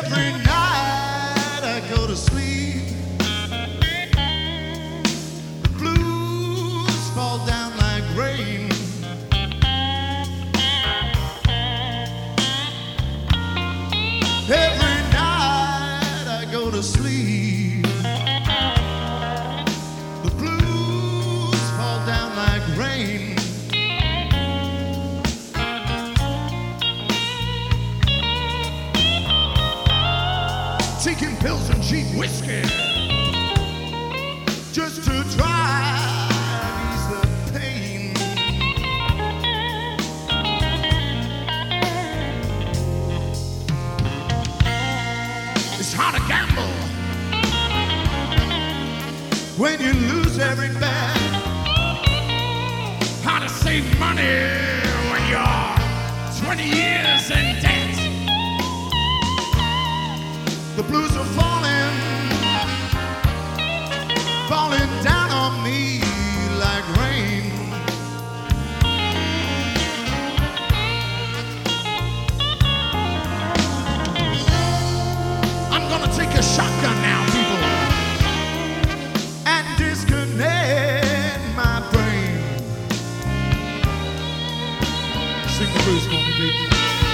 Every night I go to sleep, the blues fall down like rain. Every night I go to sleep, the blues fall down like rain. Taking pills and cheap whiskey just to try and ease the pain. It's hard to gamble when you lose every bet. Hard to save money when you're 20 years in debt. The blues are falling down on me like rain. I'm gonna take a shotgun now, people, and disconnect my brain. Sing the blues for me, baby.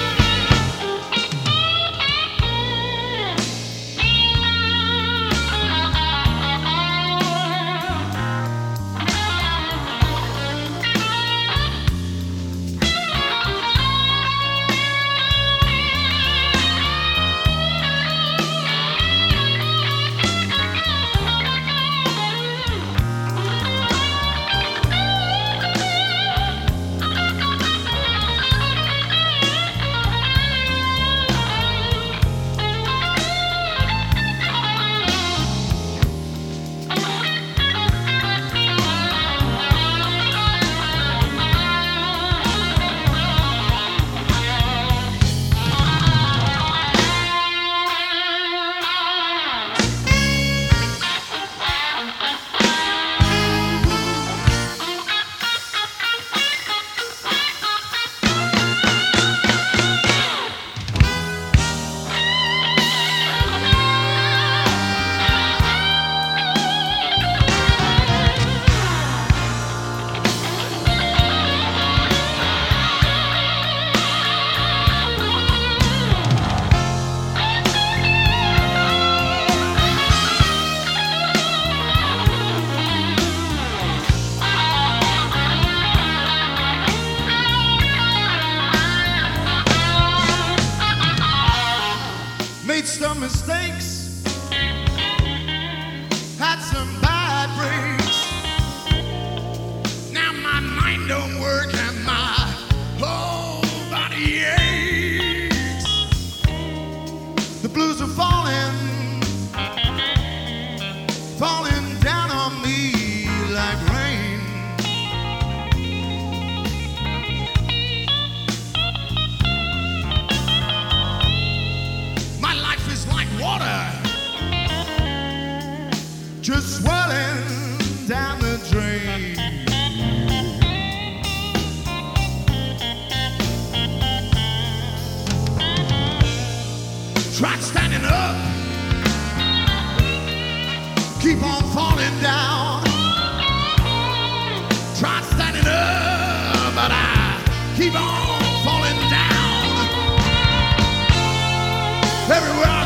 Made some mistakes, had some bad breaks. Now my mind don't work and my whole body aches. The blues are falling down on me like rain. Like water, just swirling down the drain. Tried standing up, keep on falling down. Tried standing up, but I keep on falling down. Everywhere